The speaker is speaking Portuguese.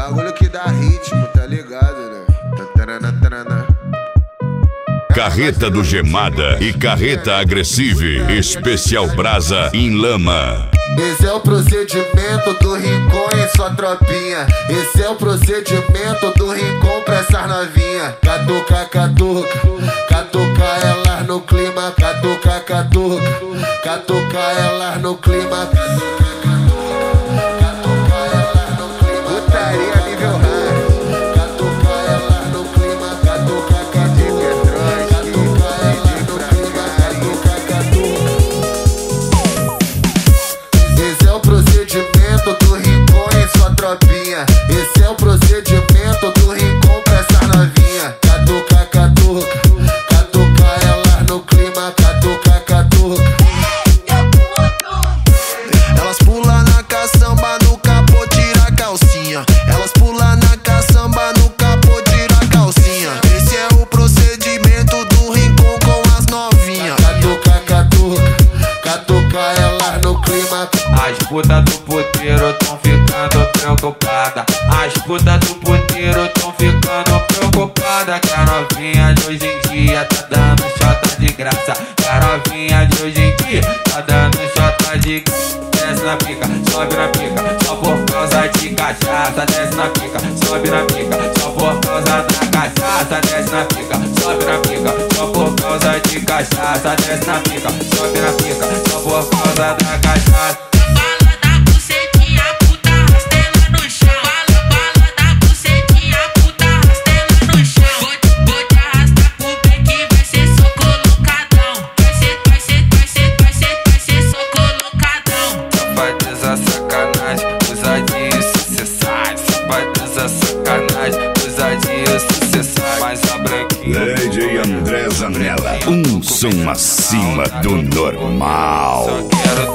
Bagulho que dá ritmo, tá ligado, né? Carreta do Gemada e Carreta Agressive, especial brasa em lama. Esse é o procedimento do Rincon em sua tropinha. Esse é o procedimento do Rincon pra essas novinha. Catuca, catuca, catuca elas no clima. Catuca, catuca, catuca elas no clima. Catuca elas no clima. Putaria nível hard. Catuca elas no clima. Catuca, catuca, catuca elas no clima. Catuca, catuca. Esse é o procedimento do Rincon em sua tropinha. Esse é o procedimento do Rincon pra essa novinha. Catuca, catuca, catuca elas no clima. Catuca, catuca. Elas pulam na caçamba, no capô tira a calcinha. Elas pulam na caçamba, no capô tira a calcinha. Esse é o procedimento do Rincon com as novinhas. Catuca, catuca, catuca elas no clima. As putas do puteiro tão ficando preocupada. As putas do puteiro tão ficando preocupada. Que a novinha de hoje em dia tá dando chota de graça. Que a novinha de hoje em dia tá dando chota de graça. Desce na pica, sobe na pica, só por causa de cachaça. Desce na pica, sobe na pica, só por causa da cachaça. Desce na pica, sobe na pica, só por causa de cachaça. Desce na pica, sobe na pica, só por causa da cachaça. Sacanagem, ousadia e sucessais. Safadeza, sacanagem, ousadia e sucessais. Mas a branquinha DJ André Zanella, um som acima do normal. só quero